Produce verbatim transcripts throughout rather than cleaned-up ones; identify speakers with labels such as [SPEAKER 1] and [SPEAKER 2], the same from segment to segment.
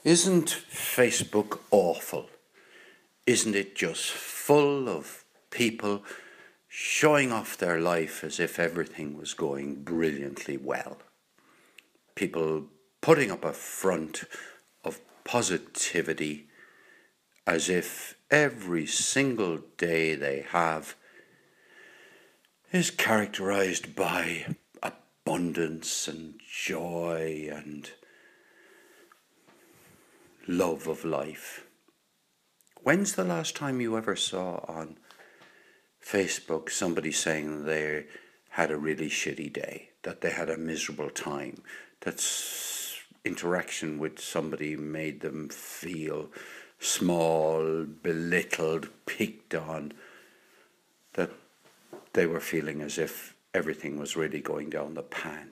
[SPEAKER 1] Isn't Facebook awful? Isn't it just full of people showing off their life as if everything was going brilliantly well? People putting up a front of positivity as if every single day they have is characterized by abundance and joy and love of life. When's the last time you ever saw on Facebook somebody saying they had a really shitty day, that they had a miserable time, that interaction with somebody made them feel small, belittled, picked on, that they were feeling as if everything was really going down the pan?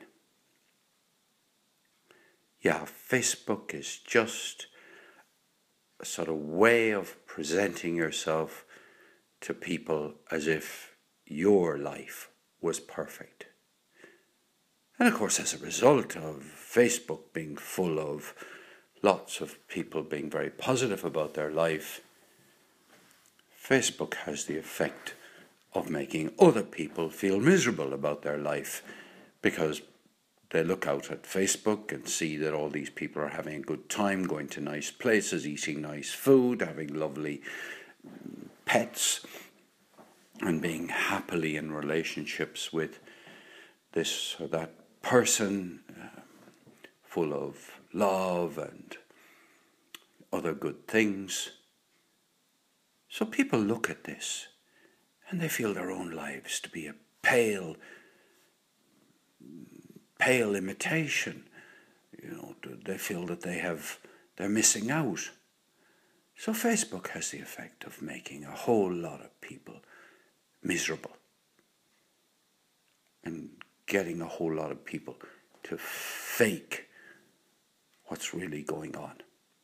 [SPEAKER 1] Yeah, Facebook is just a sort of way of presenting yourself to people as if your life was perfect. And of course, as a result of Facebook being full of lots of people being very positive about their life, Facebook has the effect of making other people feel miserable about their life, because they look out at Facebook and see that all these people are having a good time, going to nice places, eating nice food, having lovely pets, and being happily in relationships with this or that person, uh, full of love and other good things. So people look at this and they feel their own lives to be a pale, pale imitation. You know, they feel that they have, they're missing out. So Facebook has the effect of making a whole lot of people miserable and getting a whole lot of people to fake what's really going on.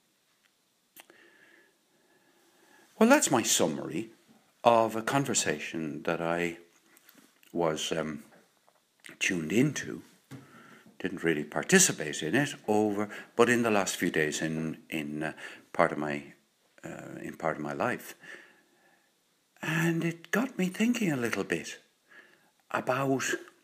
[SPEAKER 1] Well, that's my summary of a conversation that I was um, tuned into. Didn't really participate in it over, but in the last few days in in uh, part of my uh, in part of my life, and it got me thinking a little bit about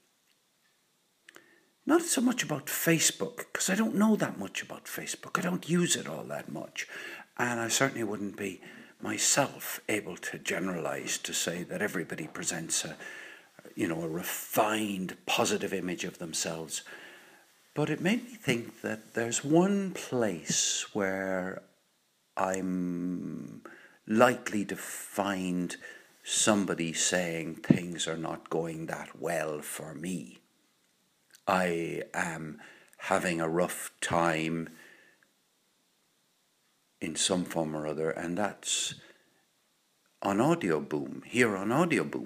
[SPEAKER 1] not so much about Facebook, because I don't know that much about Facebook. I don't use it all that much, and I certainly wouldn't be myself able to generalize to say that everybody presents a, you know, a refined, positive image of themselves. But it made me think that there's one place where I'm likely to find somebody saying things are not going that well for me. I am having a rough time in some form or other, and that's on Audioboom, here on Audioboom.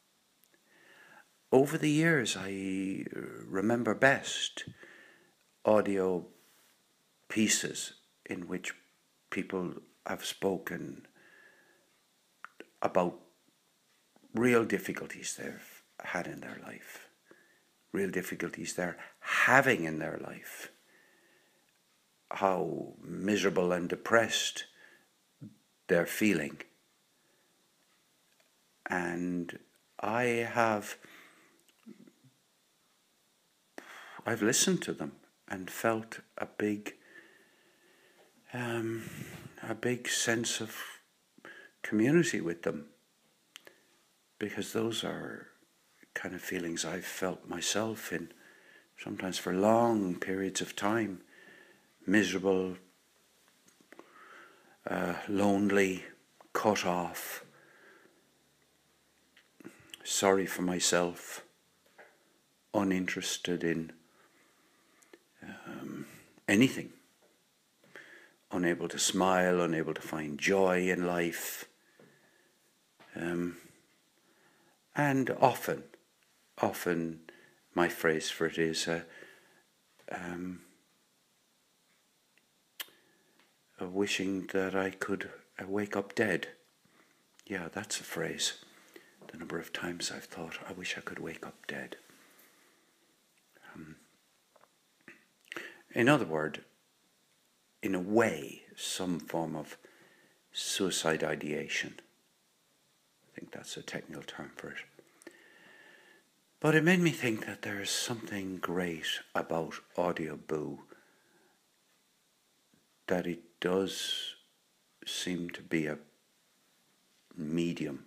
[SPEAKER 1] Over the years, I remember best audio pieces in which people have spoken about real difficulties they've had in their life, real difficulties they're having in their life, how miserable and depressed they're feeling. And I have, I've listened to them and felt a big, um, a big sense of community with them, because those are kind of feelings I've felt myself in, sometimes for long periods of time, miserable, uh, lonely, cut off, sorry for myself, uninterested in um, anything, unable to smile, unable to find joy in life. Um, and often, often my phrase for it is uh, um, uh, wishing that I could uh, wake up dead. Yeah, that's a phrase. The number of times I've thought, I wish I could wake up dead. Um, in other words, in a way, some form of suicide ideation. I think that's a technical term for it. But it made me think that there is something great about Audioboo, that it does seem to be a medium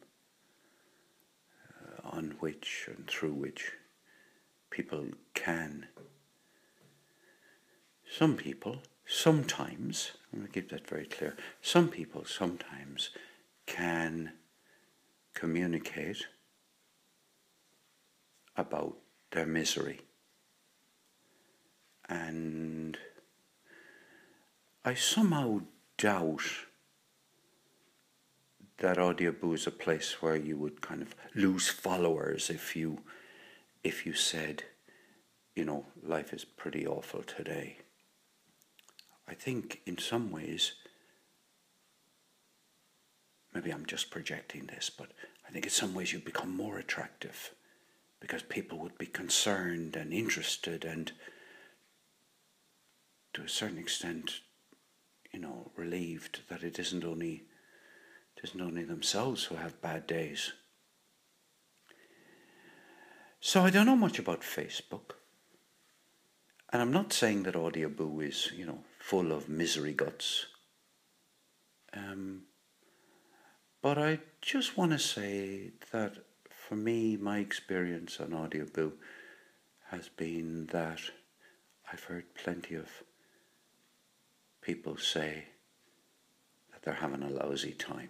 [SPEAKER 1] uh, on which and through which people can, some people, sometimes, I'm going to keep that very clear, some people sometimes can communicate about their misery. And I somehow doubt that Audioboo is a place where you would kind of lose followers if you if you said, you know, life is pretty awful today. I think in some ways, maybe I'm just projecting this, but I think in some ways you'd become more attractive because people would be concerned and interested and to a certain extent, you know, relieved that it isn't only it isn't only themselves who have bad days. So I don't know much about Facebook. And I'm not saying that Audioboo is, you know, full of misery guts. Um, but I just want to say that for me, my experience on Audioboo has been that I've heard plenty of people say that they're having a lousy time.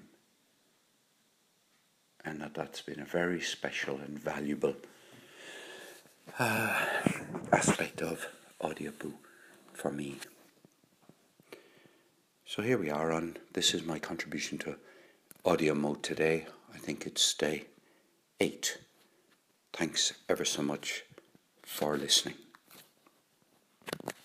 [SPEAKER 1] And that that's been a very special and valuable uh, aspect of Audioboo for me. So here we are on, this is my contribution to Audio Mode today. I think it's day eight. Thanks ever so much for listening.